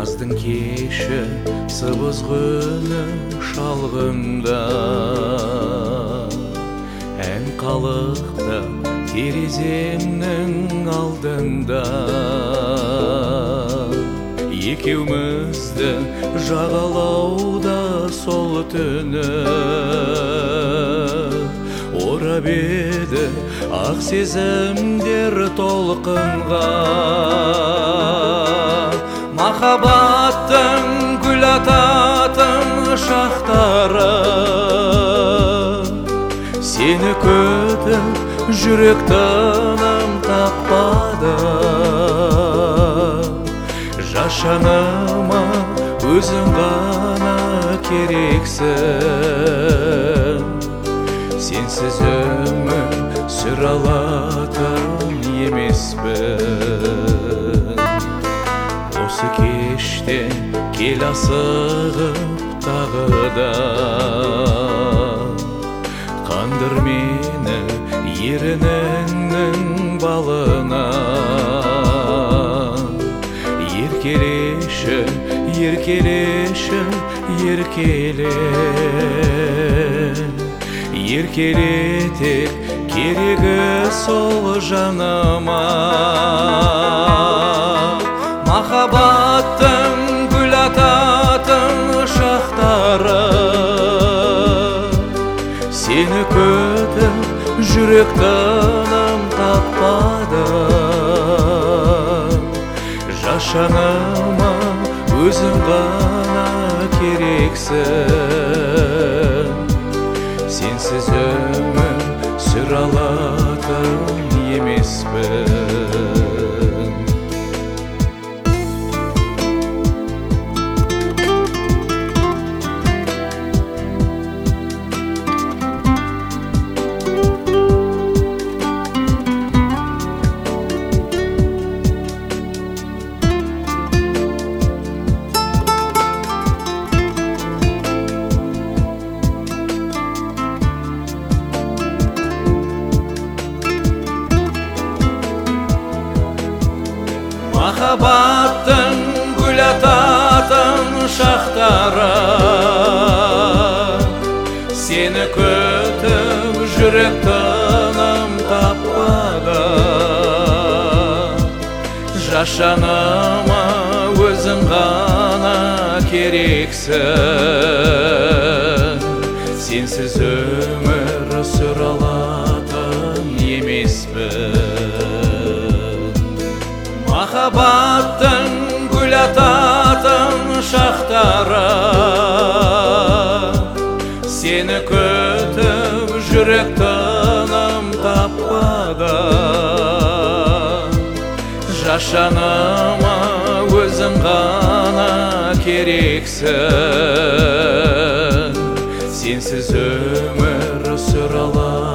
Жаздың кеші сыбыз күні шалғында, ән қалықты тереземнің алдында. Екеумізді жағалауда сол түні орап еді ақ сезімдер толқынға. Махаббаттың гүл ататын шақтары, сені күтіп жүрек тыным таппады. Жас жаныма өзің ғана керексің, сенсіз өмір сүре алатын емеспін. Осы кеште кел асығып тағы да, қандыр мені ерініңнің балына. Еркелеші, еркелеші, еркеле, еркелетек керегі сол жаныма. Махаббаттың гүл ататын шақтары, сені күтіп жүрек тыным таппады. Жас жаныма өзің ғана керексің, сенсіз өмір сүре алатын емеспін. Махаббаттың гүл ататын шақтары, сені күтіп жүрек тыным таппады. Жас жаныма өзің ғана керексің, сенсіз өмір сүре алатын емеспін. Махаббаттың гүл ататын шақтары, сені күтіп жүрек тыным таппады. Жас жаныма өзің ғана керексің, сенсіз өмір сүре алатын